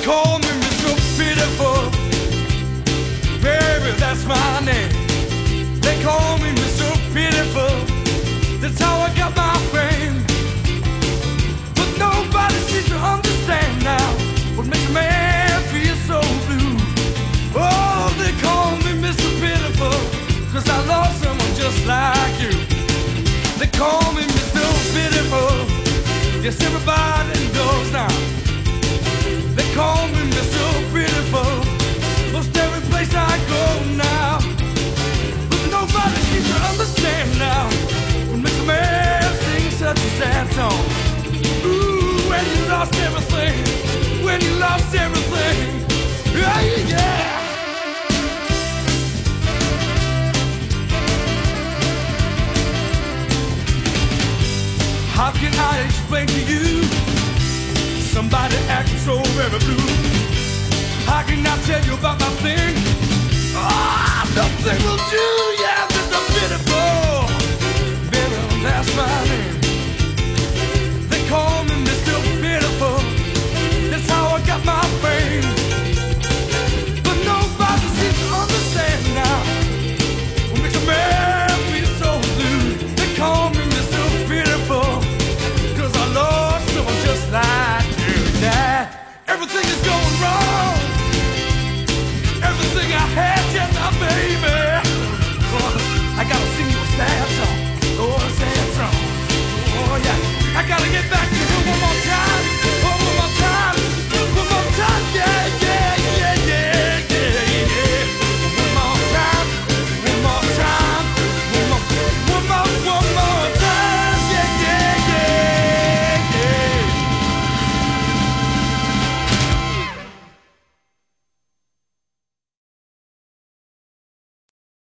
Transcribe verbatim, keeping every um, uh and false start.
call me Mister Pitiful. Baby, that's my name. They call me Mister Pitiful. That's how I got my fame. But nobody seems to understand now what makes a man feel so blue. Oh, they call me Mister Pitiful, 'cause I lost someone just like you. They call me Mister Pitiful. Yes, everybody knows now. They call me Mister Pitiful. Most every place I go now. But nobody seems to understand now what makes a man sing such a sad song. Ooh, when you lost everything, when you lost everything. Yeah, yeah. How can I explain to you somebody acting so very blue? How can I tell you about my thing? Oh, nothing will do, yeah, Mister Pitiful.